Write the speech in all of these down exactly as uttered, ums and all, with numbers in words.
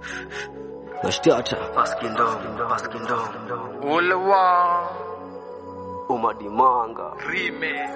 Nashtata Paskindom, Paskindom Ulewa Umadimanga Rime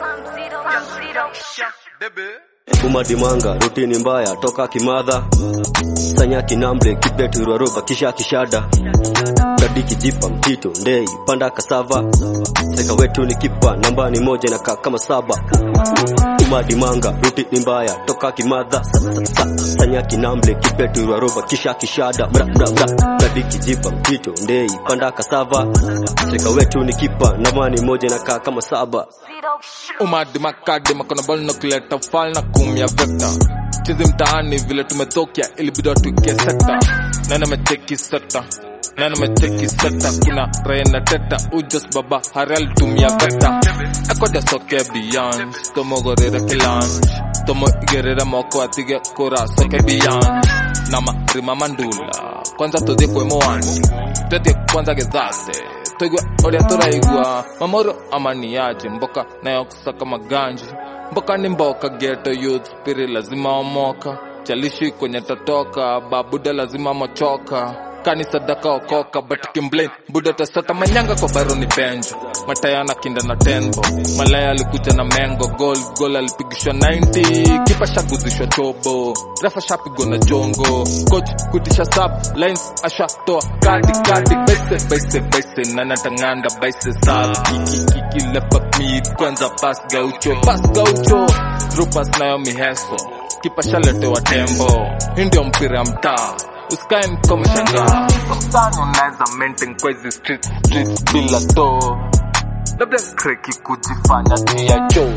Bebe Umadimanga, rutini mbaya, toka kimadha Sanya kinamble, kipetu ruaroba, kisha kishada Gadi kijipa, mtito, ndei, panda kasava Seka wetu ni kipa, namba ni moja na kama saba Umadimanga, rutini mbaya, toka kimadha Sanya kinamble, kipetu ruaroba, kisha kishada Bra, bra, bra, gadi kijipa, mtito, ndei, panda kasava Seka wetu ni kipa, namba ni moja na kama saba Umadimaka, dimaka na bali na kuleta file na kumia vector Chizi mtaani vile tumetokia ilibidi tuike sekta Nana mecheki sekta Nana mecheki sekta Kuna rena teta Ujos baba harel tumia vector Eko de soke beyond Tomo gorere kilanj Tomo igerere moko atige kura soke beyond Nama rima mandula Kwanza todie kwe moani Tete kwanza gezate Toigwa oria turaigwa Mamoro amaniaje Mboka na yoksa kama ganji Mboka ni mboka ghetto youth Piri lazima omoka Chalishi kwenye tatoka Babuda lazima mochoka Kani sadaka okoka But kimblame Buda tasota manyanga kwa baro ni benjo Matayana kinda na tenbo Malaya alikuja na mengo Goal goal alipigishwa ninety Kipa shaguzishwa chobo Refa shapigo na jongo Coach kutisha sub Lines asha toa Kadi kadi Baise baise baise Nana tanganda baise sub Kiki kiki lepa mid Kwanza pass gaucho Pass gaucho Rupas nayo miheso Kipa shalete wa tembo Hindio mpira mtaa Usikae mkome shanga Kusani unaweza maintain kwa hizi streets Streets bila to Labda kreki kujifanya tia joe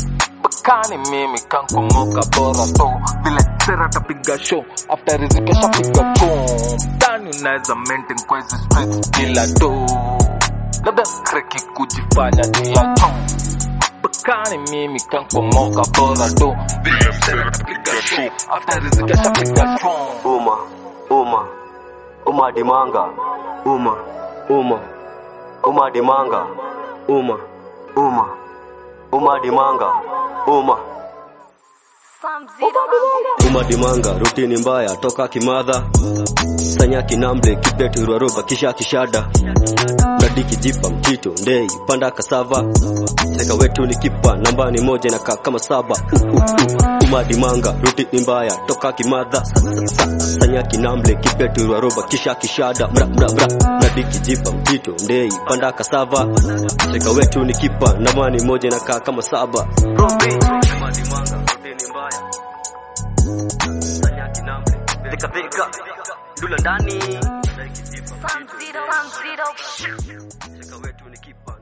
Bakani mimi kankumbuka bora to Vile sera tapiga show After rizike shapiga boom Dani unaweza maintain kwa hizi streets bila to Labda kreki kujifanya tia joe Bakani mimi kankumbuka bora to Vile sera tapiga show After rizike shapiga boom Uma Uma, Uma dimanga, Uma, Uma, Uma dimanga, Uma, Uma, Uma dimanga, Uma, Uma dimanga, rutini mbaya, toka kimadha Sanya kinamble, kipetu ruaroba, kisha kishada Gadi kijipa, mtito, ndei, panda kasava Seka wetu ni kipa, namba ni moja na kama saba Uma dimanga, rutini mbaya, toka kimadha Sanya kinamble, kipetu ruaroba, kisha kishada Bra, bra, bra, gadi kijipa, mtito, ndei, panda kasava Seka wetu ni kipa, namba ni moja na kama saba Uma dimanga, rutini mbaya Sanya kinamble, dhika dhika Dula ndani Seka wetu ni kipa